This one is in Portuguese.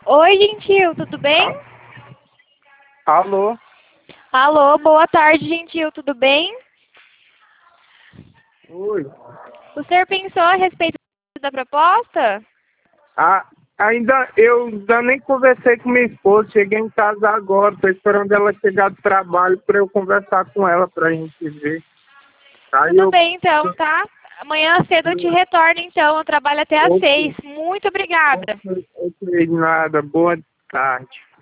Oi, Gentil, tudo bem? Alô? Alô, boa tarde, Gentil, tudo bem? Oi. O senhor pensou a respeito da proposta? Ah, eu ainda nem conversei com minha esposa, cheguei em casa agora, tô esperando ela chegar do trabalho para eu conversar com ela pra gente ver. Aí Tudo eu. bem, então, tá? Amanhã cedo eu te retorno, então. Eu trabalho até às Ok, 6. Muito obrigada. ok, nada, boa tarde.